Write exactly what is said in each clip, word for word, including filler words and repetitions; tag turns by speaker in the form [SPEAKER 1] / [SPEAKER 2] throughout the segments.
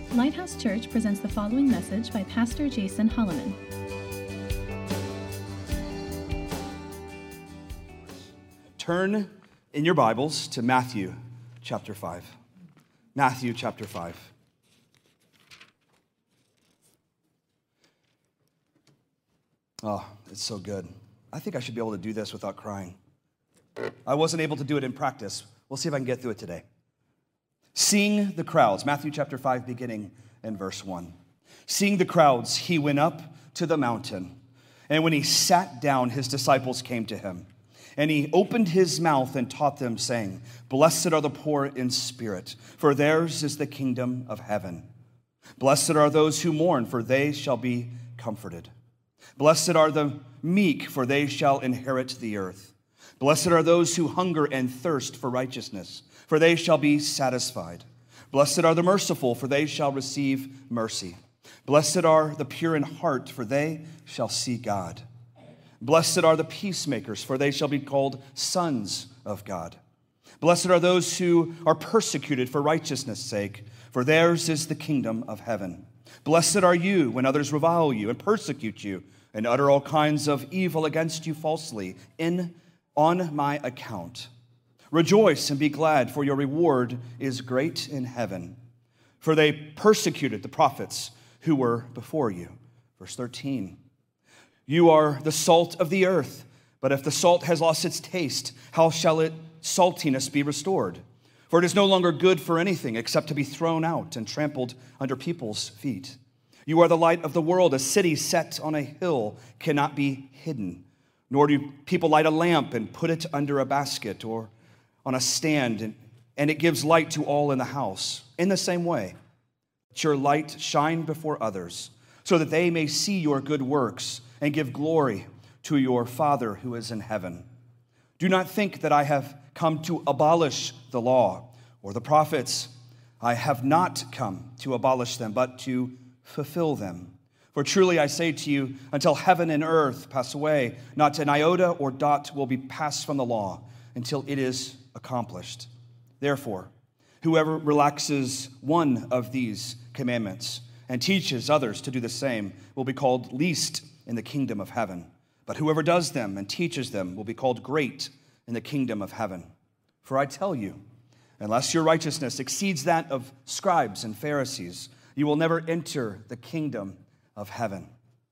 [SPEAKER 1] Lighthouse Church presents the following message by Pastor Jason Holloman.
[SPEAKER 2] Turn in your Bibles to Matthew chapter five. Matthew chapter five. Oh, it's so good. I think I should be able to do this without crying. I wasn't able to do it in practice. We'll see if I can get through it today. Seeing the crowds, Matthew chapter five, beginning in verse one. Seeing the crowds, he went up to the mountain, and when he sat down, his disciples came to him. And he opened his mouth and taught them, saying, Blessed are the poor in spirit, for theirs is the kingdom of heaven. Blessed are those who mourn, for they shall be comforted. Blessed are the meek, for they shall inherit the earth. Blessed are those who hunger and thirst for righteousness, for they shall be satisfied. Blessed are the merciful, for they shall receive mercy. Blessed are the pure in heart, for they shall see God. Blessed are the peacemakers, for they shall be called sons of God. Blessed are those who are persecuted for righteousness' sake, for theirs is the kingdom of heaven. Blessed are you when others revile you and persecute you and utter all kinds of evil against you falsely in on my account. Rejoice and be glad, for your reward is great in heaven. For they persecuted the prophets who were before you. Verse thirteen. You are the salt of the earth, but if the salt has lost its taste, how shall its saltiness be restored? For it is no longer good for anything except to be thrown out and trampled under people's feet. You are the light of the world. A city set on a hill cannot be hidden, nor do people light a lamp and put it under a basket or on a stand, and, and it gives light to all in the house. In the same way, let your light shine before others, so that they may see your good works and give glory to your Father who is in heaven. Do not think that I have come to abolish the law or the prophets. I have not come to abolish them, but to fulfill them. For truly I say to you, until heaven and earth pass away, not an iota or dot will be passed from the law until it is accomplished. Therefore, whoever relaxes one of these commandments and teaches others to do the same will be called least in the kingdom of heaven. But whoever does them and teaches them will be called great in the kingdom of heaven. For I tell you, unless your righteousness exceeds that of scribes and Pharisees, you will never enter the kingdom of heaven.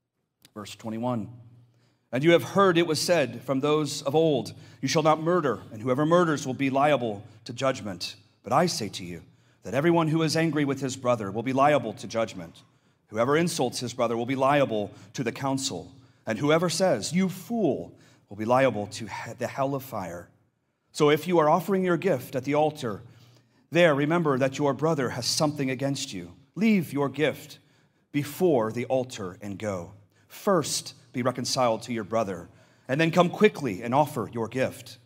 [SPEAKER 2] Verse twenty-one. And you have heard it was said from those of old, you shall not murder, and whoever murders will be liable to judgment. But I say to you that everyone who is angry with his brother will be liable to judgment. Whoever insults his brother will be liable to the council. And whoever says, you fool, will be liable to the hell of fire. So if you are offering your gift at the altar, there remember that your brother has something against you. Leave your gift before the altar and go. First be reconciled to your brother, and then come quickly and offer your gift.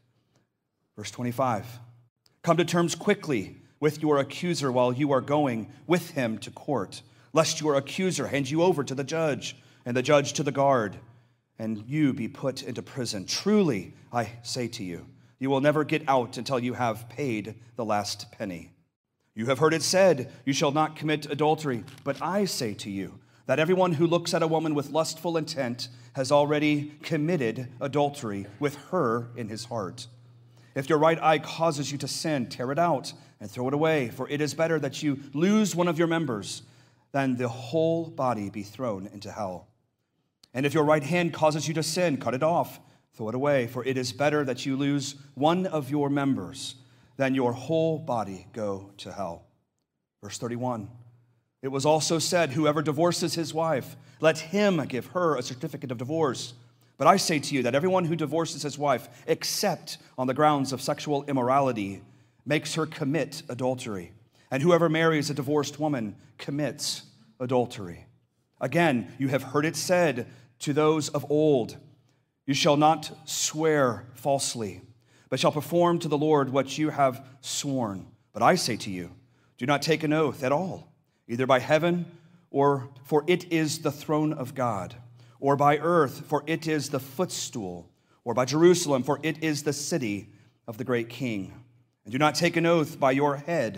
[SPEAKER 2] Verse twenty-five. Come to terms quickly with your accuser while you are going with him to court, lest your accuser hand you over to the judge, and the judge to the guard, and you be put into prison. Truly, I say to you, you will never get out until you have paid the last penny. You have heard it said, you shall not commit adultery. But I say to you, that everyone who looks at a woman with lustful intent has already committed adultery with her in his heart. If your right eye causes you to sin, tear it out and throw it away, for it is better that you lose one of your members than the whole body be thrown into hell. And if your right hand causes you to sin, cut it off, throw it away, for it is better that you lose one of your members than your whole body go to hell. Verse thirty-one. It was also said, whoever divorces his wife, let him give her a certificate of divorce. But I say to you that everyone who divorces his wife, except on the grounds of sexual immorality, makes her commit adultery. And whoever marries a divorced woman commits adultery. Again, you have heard it said to those of old, you shall not swear falsely, but shall perform to the Lord what you have sworn. But I say to you, do not take an oath at all, either by heaven, or for it is the throne of God, or by earth, for it is the footstool, or by Jerusalem, for it is the city of the great king. And do not take an oath by your head,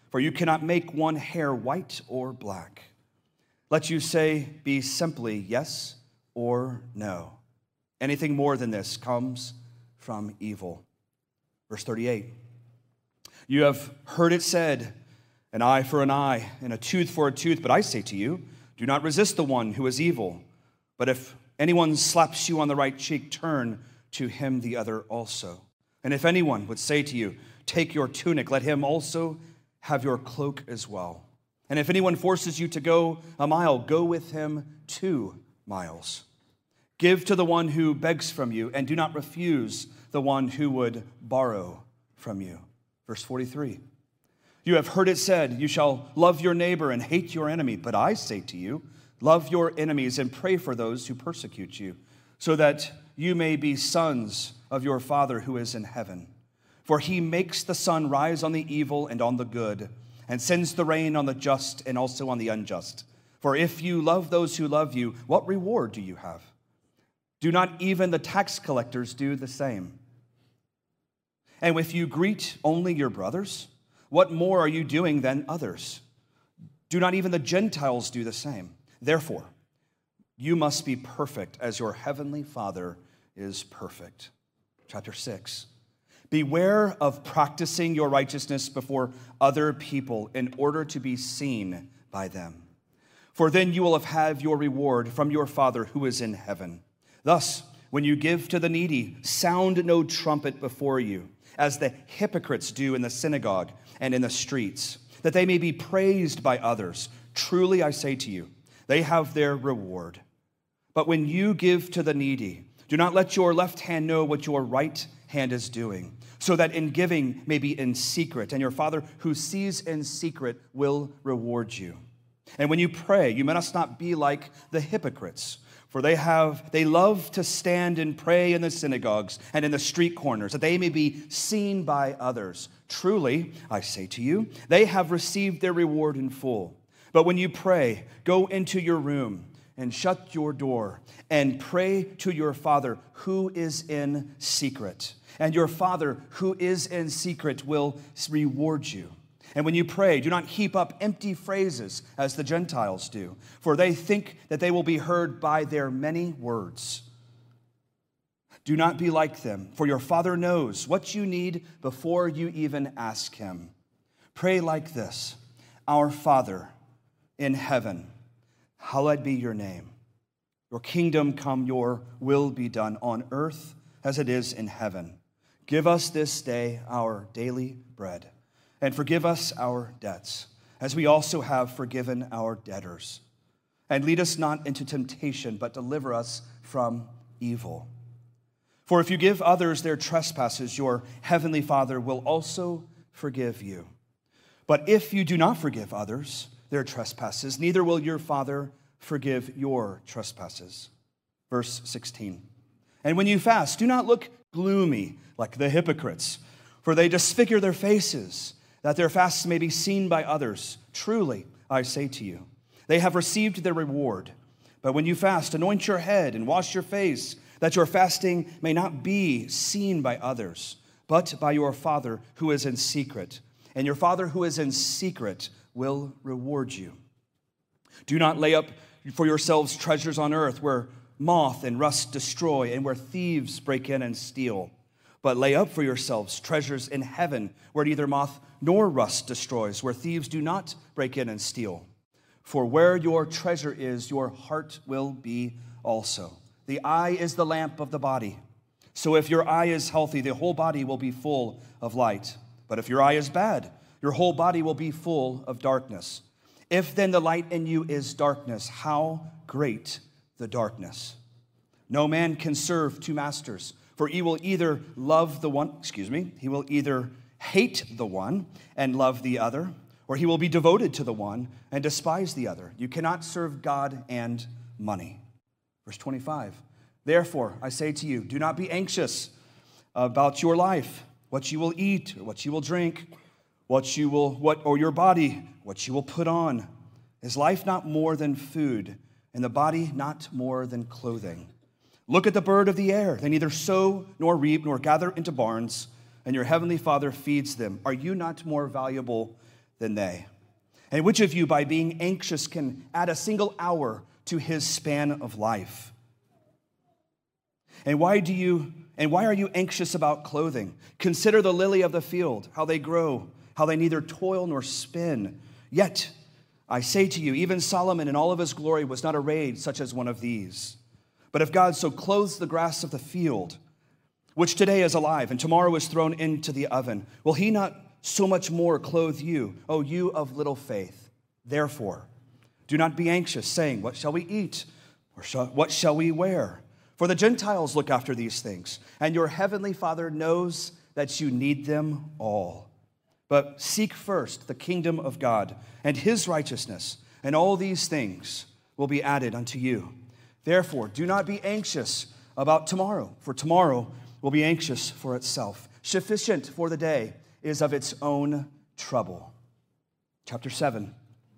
[SPEAKER 2] for you cannot make one hair white or black. Let you say, be simply yes or no. Anything more than this comes from evil. Verse thirty-eight. You have heard it said, an eye for an eye and a tooth for a tooth. But I say to you, do not resist the one who is evil. But if anyone slaps you on the right cheek, turn to him the other also. And if anyone would say to you, take your tunic, let him also have your cloak as well. And if anyone forces you to go a mile, go with him two miles. Give to the one who begs from you, and do not refuse the one who would borrow from you. Verse forty-three. You have heard it said, you shall love your neighbor and hate your enemy. But I say to you, love your enemies and pray for those who persecute you, so that you may be sons of your Father who is in heaven. For he makes the sun rise on the evil and on the good, and sends the rain on the just and also on the unjust. For if you love those who love you, what reward do you have? Do not even the tax collectors do the same? And if you greet only your brothers, what more are you doing than others? Do not even the Gentiles do the same? Therefore, you must be perfect as your heavenly Father is perfect. Chapter six. Beware of practicing your righteousness before other people in order to be seen by them. For then you will have had your reward from your Father who is in heaven. Thus, when you give to the needy, sound no trumpet before you, as the hypocrites do in the synagogue and in the streets, that they may be praised by others. Truly I say to you, they have their reward. But when you give to the needy, do not let your left hand know what your right hand is doing, so that in giving may be in secret, and your Father who sees in secret will reward you. And when you pray, you must not be like the hypocrites, for they have they love to stand and pray in the synagogues and in the street corners, that they may be seen by others. Truly, I say to you, they have received their reward in full. But when you pray, go into your room and shut your door and pray to your Father who is in secret. And your Father who is in secret will reward you. And when you pray, do not heap up empty phrases as the Gentiles do, for they think that they will be heard by their many words. Do not be like them, for your Father knows what you need before you even ask him. Pray like this: Our Father in heaven, hallowed be your name. Your kingdom come, your will be done on earth as it is in heaven. Give us this day our daily bread. And forgive us our debts, as we also have forgiven our debtors. And lead us not into temptation, but deliver us from evil. For if you give others their trespasses, your heavenly Father will also forgive you. But if you do not forgive others their trespasses, neither will your Father forgive your trespasses. Verse sixteen. And when you fast, do not look gloomy like the hypocrites, for they disfigure their faces, that their fasts may be seen by others. Truly, I say to you, they have received their reward. But when you fast, anoint your head and wash your face, that your fasting may not be seen by others, but by your Father who is in secret. And your Father who is in secret will reward you. Do not lay up for yourselves treasures on earth, where moth and rust destroy, and where thieves break in and steal. But lay up for yourselves treasures in heaven, where neither moth nor rust destroys, where thieves do not break in and steal. For where your treasure is, your heart will be also. The eye is the lamp of the body. So if your eye is healthy, the whole body will be full of light. But if your eye is bad, your whole body will be full of darkness. If then the light in you is darkness, how great the darkness. No man can serve two masters, for he will either love the one, excuse me, he will either hate the one and love the other, or he will be devoted to the one and despise the other. You cannot serve God and money. Verse twenty-five, therefore I say to you, do not be anxious about your life, what you will eat, or what you will drink, what you will, what, or your body, what you will put on. Is life not more than food, and the body not more than clothing? Look at the bird of the air. They neither sow nor reap nor gather into barns, and your heavenly Father feeds them. Are you not more valuable than they? And which of you, by being anxious, can add a single hour to his span of life? And why do you and why are you anxious about clothing? Consider the lily of the field, how they grow, how they neither toil nor spin. Yet I say to you, even Solomon in all of his glory was not arrayed such as one of these. But if God so clothes the grass of the field, which today is alive and tomorrow is thrown into the oven, will he not so much more clothe you, O you of little faith? Therefore, do not be anxious, saying, what shall we eat? Or shall, what shall we wear? For the Gentiles look after these things, and your heavenly Father knows that you need them all. But seek first the kingdom of God and his righteousness, and all these things will be added unto you. Therefore, do not be anxious about tomorrow, for tomorrow will be anxious for itself. Sufficient for the day is of its own trouble. Chapter seven.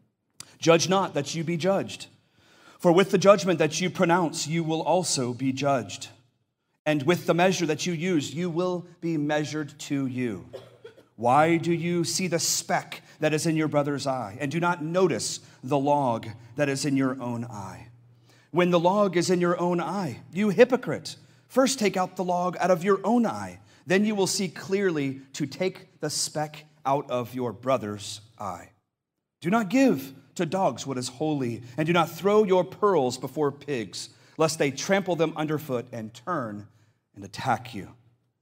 [SPEAKER 2] Judge not that you be judged. For with the judgment that you pronounce, you will also be judged. And with the measure that you use, you will be measured to you. Why do you see the speck that is in your brother's eye, and do not notice the log that is in your own eye? When the log is in your own eye, you hypocrite, first take out the log out of your own eye. Then you will see clearly to take the speck out of your brother's eye. Do not give to dogs what is holy, and do not throw your pearls before pigs, lest they trample them underfoot and turn and attack you.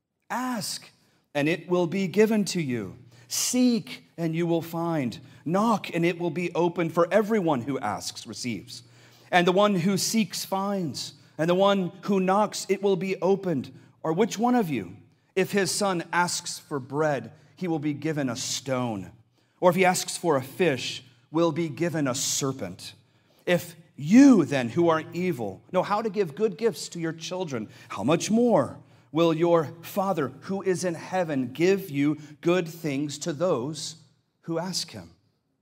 [SPEAKER 2] Ask, and it will be given to you. Seek, and you will find. Knock, and it will be opened. For everyone who asks receives, and the one who seeks finds, and the one who knocks, it will be opened. Or which one of you, if his son asks for bread, he will be given a stone? Or if he asks for a fish, will be given a serpent? If you then, who are evil, know how to give good gifts to your children, how much more will your Father who is in heaven give you good things to those who ask him?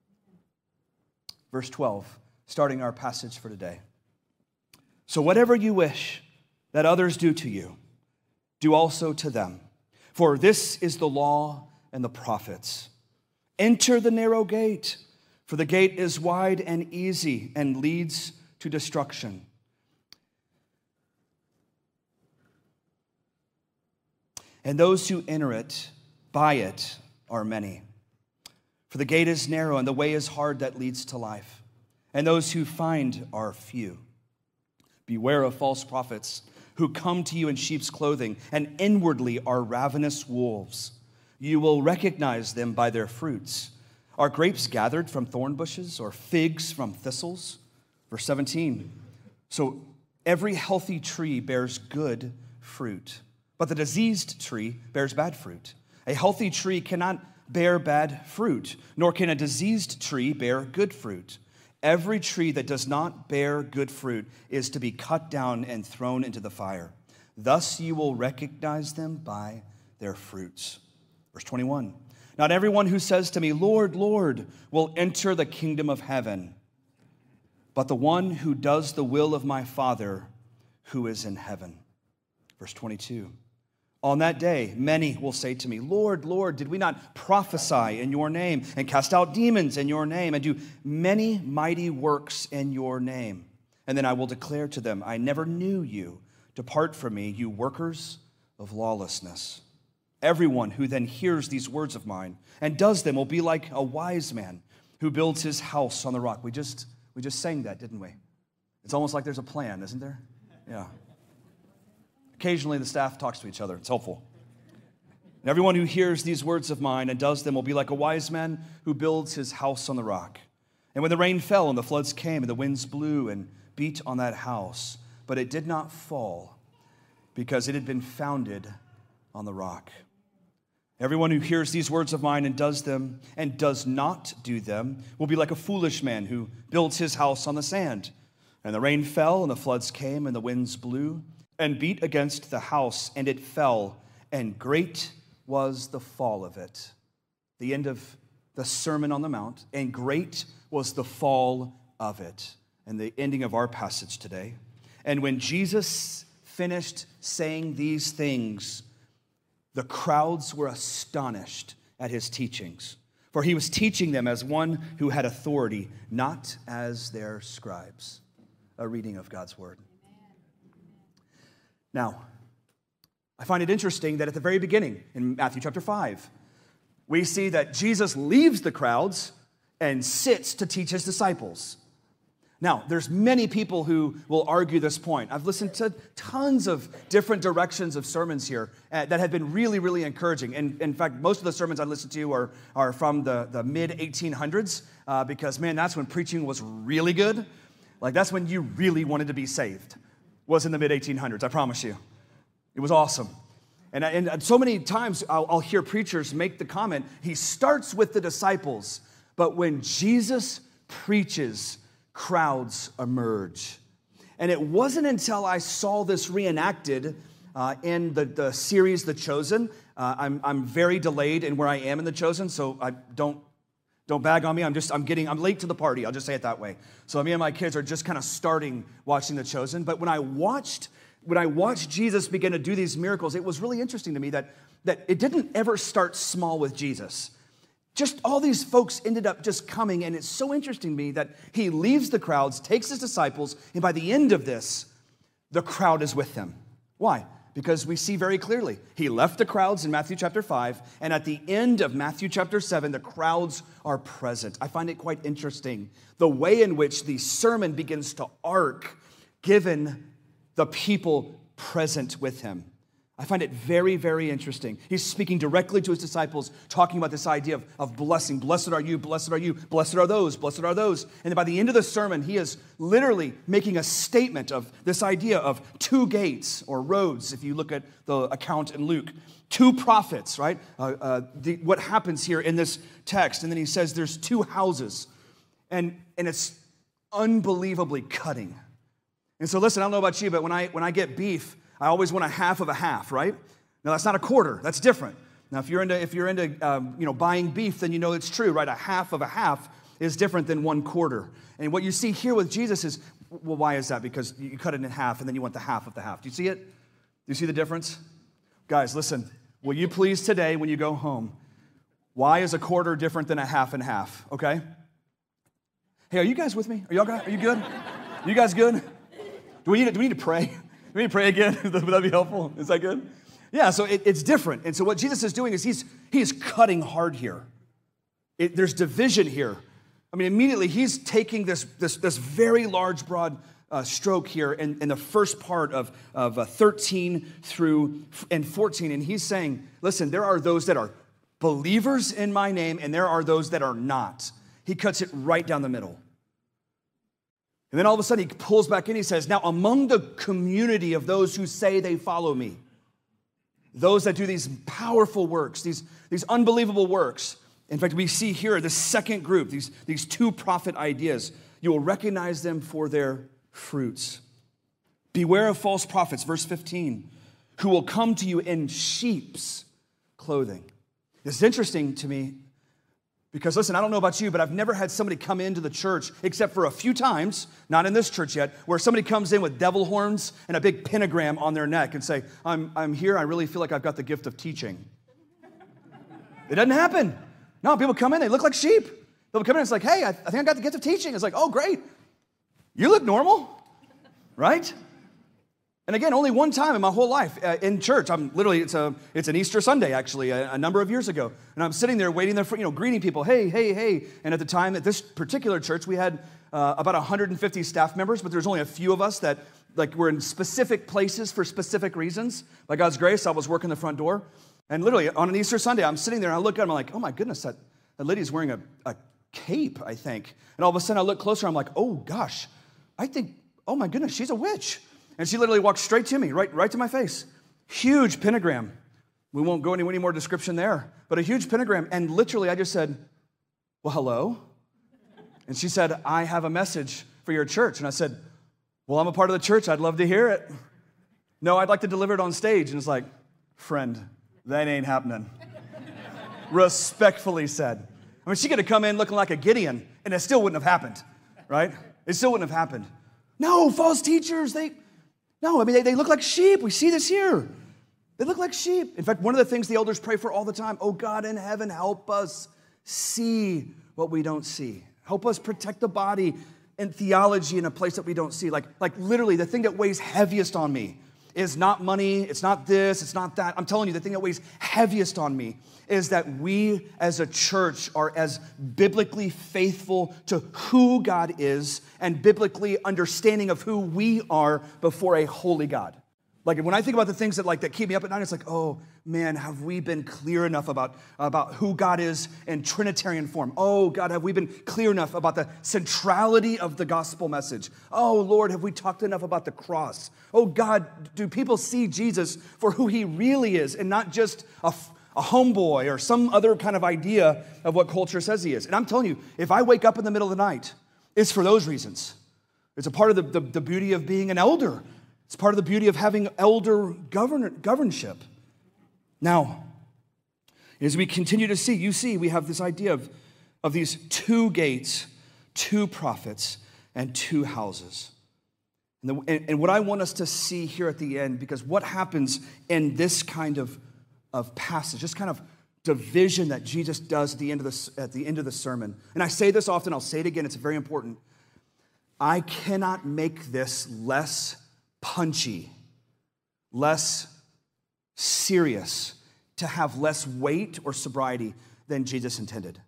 [SPEAKER 2] Verse twelve, starting our passage for today. So whatever you wish that others do to you, do also to them. For this is the law and the prophets. Enter the narrow gate, for the gate is wide and easy and leads to destruction. And those who enter it, by it, are many. For the gate is narrow and the way is hard that leads to life, and those who find are few. Beware of false prophets who come to you in sheep's clothing and inwardly are ravenous wolves. You will recognize them by their fruits. Are grapes gathered from thorn bushes or figs from thistles? Verse seventeen. So every healthy tree bears good fruit, but the diseased tree bears bad fruit. A healthy tree cannot bear bad fruit, nor can a diseased tree bear good fruit. Every tree that does not bear good fruit is to be cut down and thrown into the fire. Thus you will recognize them by their fruits. Verse twenty-one. Not everyone who says to me, Lord, Lord, will enter the kingdom of heaven, but the one who does the will of my Father who is in heaven. Verse twenty-two. On that day, many will say to me, Lord, Lord, did we not prophesy in your name and cast out demons in your name and do many mighty works in your name? And then I will declare to them, I never knew you. Depart from me, you workers of lawlessness. Everyone who then hears these words of mine and does them will be like a wise man who builds his house on the rock. We just, we just sang that, didn't we? It's almost like there's a plan, isn't there? Yeah. Occasionally, the staff talks to each other. It's helpful. And everyone who hears these words of mine and does them will be like a wise man who builds his house on the rock. And when the rain fell and the floods came and the winds blew and beat on that house, but it did not fall because it had been founded on the rock. Everyone who hears these words of mine and does them and does not do them will be like a foolish man who builds his house on the sand. And the rain fell and the floods came and the winds blew and beat against the house, and it fell, and great was the fall of it. The end of the Sermon on the Mount, and great was the fall of it. And the ending of our passage today. And when Jesus finished saying these things, the crowds were astonished at his teachings, for he was teaching them as one who had authority, not as their scribes. A reading of God's word. Now, I find it interesting that at the very beginning, in Matthew chapter five, we see that Jesus leaves the crowds and sits to teach his disciples. Now, there's many people who will argue this point. I've listened to tons of different directions of sermons here uh, that have been really, really encouraging. And in fact, most of the sermons I listen to are, are from the, the mid eighteen hundreds uh, because, man, that's when preaching was really good. Like, that's when you really wanted to be saved, was in the mid eighteen hundreds, I promise you. It was awesome. And, and so many times I'll, I'll hear preachers make the comment, he starts with the disciples, but when Jesus preaches, crowds emerge. And it wasn't until I saw this reenacted uh, in the, the series The Chosen. Uh, I'm, I'm very delayed in where I am in The Chosen, so I don't don't bag on me. I'm just I'm getting I'm late to the party. I'll just say it that way. So me and my kids are just kind of starting watching The Chosen. But when I watched when I watched Jesus begin to do these miracles, it was really interesting to me that that it didn't ever start small with Jesus. Just all these folks ended up just coming, and it's so interesting to me that he leaves the crowds, takes his disciples, and by the end of this, the crowd is with him. Why? Because we see very clearly, he left the crowds in Matthew chapter five, and at the end of Matthew chapter seven, the crowds are present. I find it quite interesting, the way in which the sermon begins to arc, given the people present with him. I find it very, very interesting. He's speaking directly to his disciples, talking about this idea of, of blessing. Blessed are you, blessed are you, blessed are those, blessed are those. And then by the end of the sermon, he is literally making a statement of this idea of two gates or roads, if you look at the account in Luke. Two prophets, right? Uh, uh, the, what happens here in this text. And then he says there's two houses. And, and it's unbelievably cutting. And so listen, I don't know about you, but when I when I get beef, I always want a half of a half, right? Now, that's not a quarter. That's different. Now, if you're into if you're into um, you know buying beef, then you know it's true, right? A half of a half is different than one quarter. And what you see here with Jesus is, well, why is that? Because you cut it in half, and then you want the half of the half. Do you see it? Do you see the difference? Guys, listen. Will you please today, when you go home, why is a quarter different than a half and half? Okay? Hey, are you guys with me? Are y'all guys? Are you good? Are you guys good? Do we need to, do we need to pray? Do we need to pray again? Would that be helpful? Is that good? Yeah, so it, it's different. And so what Jesus is doing is he's he's cutting hard here. It, there's division here. I mean, immediately he's taking this, this, this very large, broad uh, stroke here in, in the first part of, of uh, thirteen through and fourteen. And he's saying, listen, there are those that are believers in my name, and there are those that are not. He cuts it right down the middle. And then all of a sudden he pulls back in, he says, now among the community of those who say they follow me, those that do these powerful works, these, these unbelievable works. In fact, we see here the second group, these, these two prophet ideas. You will recognize them for their fruits. Beware of false prophets, verse fifteen, who will come to you in sheep's clothing. It's interesting to me because, listen, I don't know about you, but I've never had somebody come into the church, except for a few times, not in this church yet, where somebody comes in with devil horns and a big pentagram on their neck and say, I'm, I'm here, I really feel like I've got the gift of teaching. It doesn't happen. No, people come in, they look like sheep. People come in and it's like, hey, I, I think I got the gift of teaching. It's like, oh, great. You look normal, right? And again, only one time in my whole life uh, in church. I'm literally, it's a, it's an Easter Sunday, actually, a, a number of years ago. And I'm sitting there waiting there for, you know, greeting people. Hey, hey, hey. And at the time, at this particular church, we had uh, about one hundred fifty staff members, but there's only a few of us that, like, were in specific places for specific reasons. By God's grace, I was working the front door. And literally, on an Easter Sunday, I'm sitting there, and I look at him, I'm like, oh my goodness, that, that lady's wearing a, a cape, I think. And all of a sudden, I look closer, I'm like, oh gosh, I think, oh my goodness, she's a witch. And she literally walked straight to me, right, right to my face. Huge pentagram. We won't go into any more description there, but a huge pentagram. And literally, I just said, well, hello. And she said, I have a message for your church. And I said, well, I'm a part of the church. I'd love to hear it. No, I'd like to deliver it on stage. And it's like, friend, that ain't happening. Respectfully said. I mean, she could have come in looking like a Gideon, and it still wouldn't have happened, right? It still wouldn't have happened. No, false teachers, they... No, I mean, they, they look like sheep. We see this here. They look like sheep. In fact, one of the things the elders pray for all the time, oh God in heaven, help us see what we don't see. Help us protect the body and theology in a place that we don't see. Like, like literally, the thing that weighs heaviest on me is not money, it's not this, it's not that. I'm telling you, the thing that weighs heaviest on me is that we as a church are as biblically faithful to who God is and biblically understanding of who we are before a holy God. Like when I think about the things that like that keep me up at night, it's like, oh man, have we been clear enough about, about who God is in Trinitarian form? Oh God, have we been clear enough about the centrality of the gospel message? Oh Lord, have we talked enough about the cross? Oh God, do people see Jesus for who he really is and not just a, a homeboy or some other kind of idea of what culture says he is? And I'm telling you, if I wake up in the middle of the night, it's for those reasons. It's a part of the, the, the beauty of being an elder. It's part of the beauty of having elder govern, governorship. Now, as we continue to see, you see, we have this idea of, of these two gates, two prophets, and two houses. And, the, and, and what I want us to see here at the end, because what happens in this kind of, of passage, this kind of division that Jesus does at the end of the, at the end of the sermon, and I say this often, I'll say it again, it's very important. I cannot make this less punchy, less serious, to have less weight or sobriety than Jesus intended.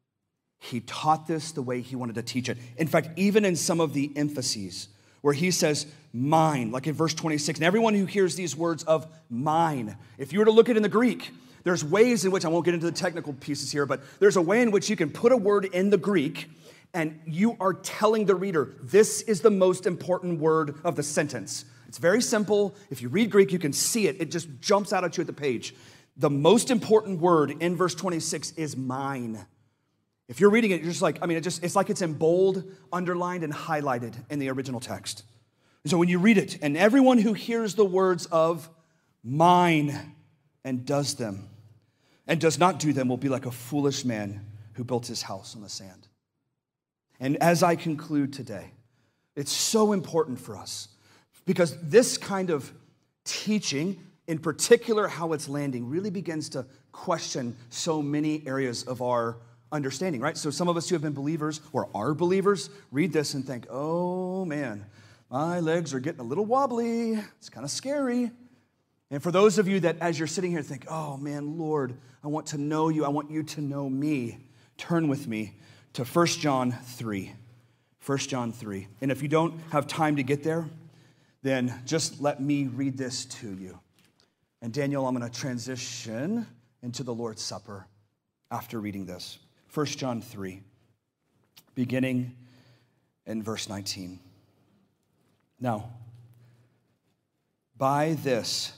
[SPEAKER 2] He taught this the way he wanted to teach it. In fact, even in some of the emphases where he says, mine, like in verse twenty-six, and everyone who hears these words of mine, if you were to look at it in the Greek, there's ways in which, I won't get into the technical pieces here, but there's a way in which you can put a word in the Greek and you are telling the reader, this is the most important word of the sentence. It's very simple. If you read Greek, you can see it. It just jumps out at you at the page. The most important word in verse twenty-six is mine. If you're reading it, you're just like, I mean, it just it's like it's in bold, underlined, and highlighted in the original text. And so when you read it, and everyone who hears the words of mine and does them, and does not do them will be like a foolish man who built his house on the sand. And as I conclude today, it's so important for us because this kind of teaching, in particular how it's landing, really begins to question so many areas of our understanding, right? So some of us who have been believers or are believers read this and think, oh man, my legs are getting a little wobbly. It's kind of scary. And for those of you that as you're sitting here think, oh man, Lord, I want to know you. I want you to know me. Turn with me to First John three. First John three. And if you don't have time to get there, then just let me read this to you. And Daniel, I'm going to transition into the Lord's Supper after reading this. First John three, beginning in verse nineteen. Now, by this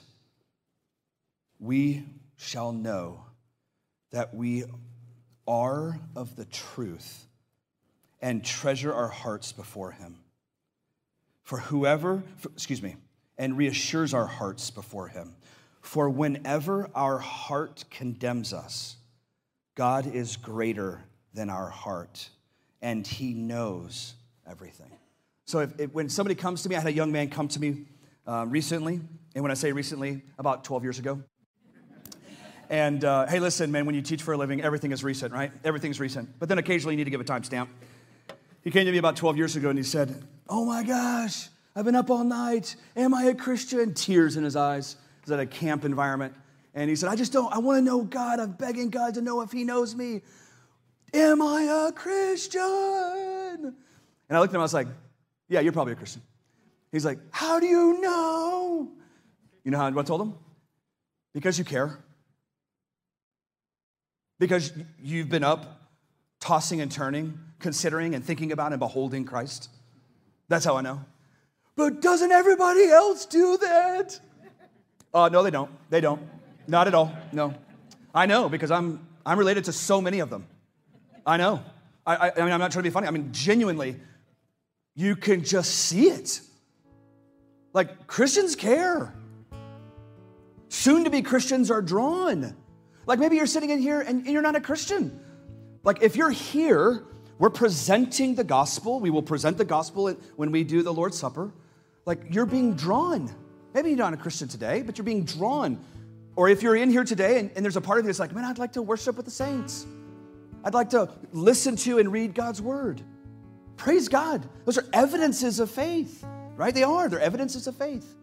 [SPEAKER 2] we shall know that we are of the truth and treasure our hearts before him. For whoever, for, excuse me, and reassures our hearts before him. For whenever our heart condemns us, God is greater than our heart, and he knows everything. So if, if, when somebody comes to me, I had a young man come to me uh, recently, and when I say recently, about twelve years ago. And uh, hey, listen, man, when you teach for a living, everything is recent, right? Everything's recent. But then occasionally you need to give a timestamp. He came to me about twelve years ago and he said, oh my gosh, I've been up all night. Am I a Christian? Tears in his eyes. He was at a camp environment. And he said, I just don't, I want to know God. I'm begging God to know if he knows me. Am I a Christian? And I looked at him, I was like, yeah, you're probably a Christian. He's like, how do you know? You know how I told him? Because you care. Because you've been up, tossing and turning, considering and thinking about and beholding Christ. That's how I know. But doesn't everybody else do that? Uh, no, they don't. They don't. Not at all. No. I know because I'm I'm related to so many of them. I know. I, I, I mean, I'm not trying to be funny. I mean, genuinely, you can just see it. Like, Christians care. Soon-to-be Christians are drawn. Like maybe you're sitting in here and you're not a Christian. Like if you're here, we're presenting the gospel. We will present the gospel when we do the Lord's Supper. Like you're being drawn. Maybe you're not a Christian today, but you're being drawn. Or if you're in here today and, and there's a part of you that's like, man, I'd like to worship with the saints. I'd like to listen to and read God's word. Praise God. Those are evidences of faith, right? They are. They're evidences of faith.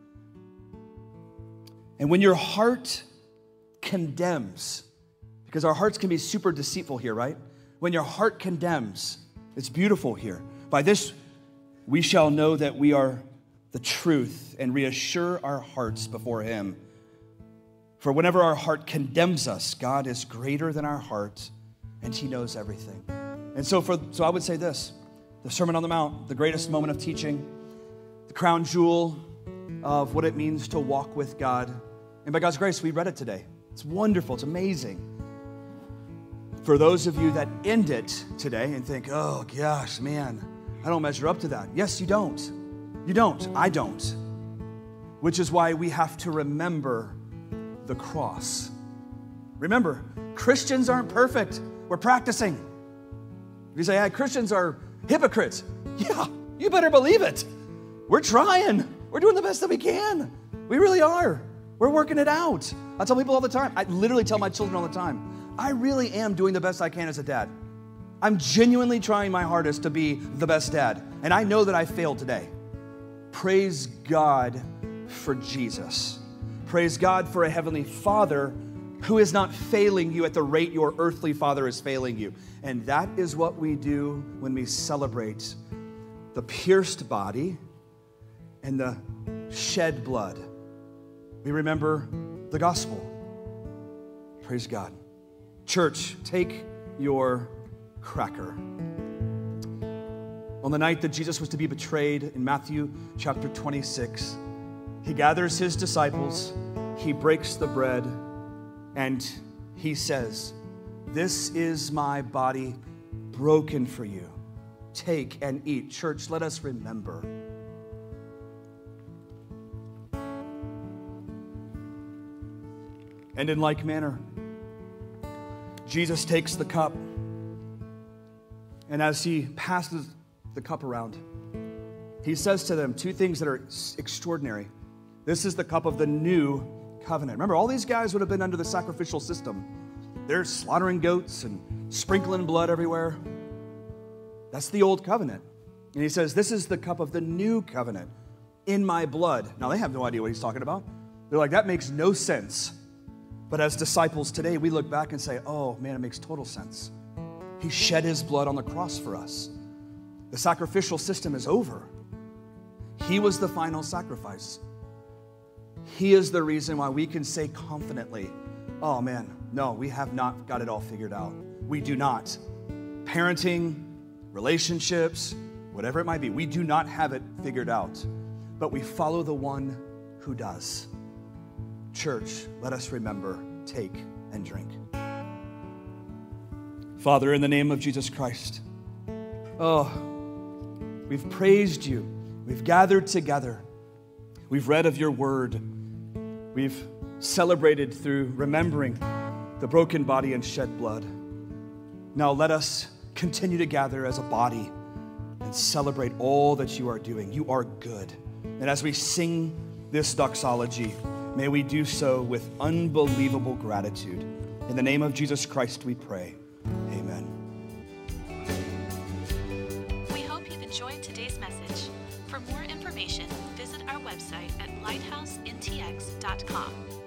[SPEAKER 2] And when your heart condemns, because our hearts can be super deceitful here, right? When your heart condemns, it's beautiful here. By this, we shall know that we are the truth and reassure our hearts before him. For whenever our heart condemns us, God is greater than our heart, and he knows everything. And so, for so I would say this, the Sermon on the Mount, the greatest moment of teaching, the crown jewel of what it means to walk with God. And by God's grace, we read it today. It's wonderful. It's amazing. For those of you that end it today and think, oh, gosh, man, I don't measure up to that. Yes, you don't. You don't. I don't. Which is why we have to remember the cross. Remember, Christians aren't perfect. We're practicing. You say, hey, Christians are hypocrites. Yeah, you better believe it. We're trying. We're doing the best that we can. We really are. We're working it out. I tell people all the time. I literally tell my children all the time. I really am doing the best I can as a dad. I'm genuinely trying my hardest to be the best dad. And I know that I failed today. Praise God for Jesus. Praise God for a heavenly Father who is not failing you at the rate your earthly father is failing you. And that is what we do when we celebrate the pierced body and the shed blood. We remember the gospel. Praise God. Church, take your cracker. On the night that Jesus was to be betrayed in Matthew chapter twenty-six, he gathers his disciples, he breaks the bread, and he says, "This is my body broken for you. Take and eat." Church, let us remember. And in like manner, Jesus takes the cup, and as he passes the cup around, he says to them two things that are extraordinary. This is the cup of the new covenant. Remember, all these guys would have been under the sacrificial system. They're slaughtering goats and sprinkling blood everywhere. That's the old covenant. And he says, this is the cup of the new covenant in my blood. Now, they have no idea what he's talking about. They're like, that makes no sense. But as disciples today, we look back and say, oh, man, it makes total sense. He shed his blood on the cross for us. The sacrificial system is over. He was the final sacrifice. He is the reason why we can say confidently, oh, man, no, we have not got it all figured out. We do not. Parenting, relationships, whatever it might be, we do not have it figured out. But we follow the one who does. Church, let us remember, take and drink. Father, in the name of Jesus Christ, oh, we've praised you. We've gathered together. We've read of your word. We've celebrated through remembering the broken body and shed blood. Now let us continue to gather as a body and celebrate all that you are doing. You are good. And as we sing this doxology, may we do so with unbelievable gratitude. In the name of Jesus Christ we pray. Amen.
[SPEAKER 1] We hope you've enjoyed today's message. For more information, visit our website at lighthouse n t x dot com.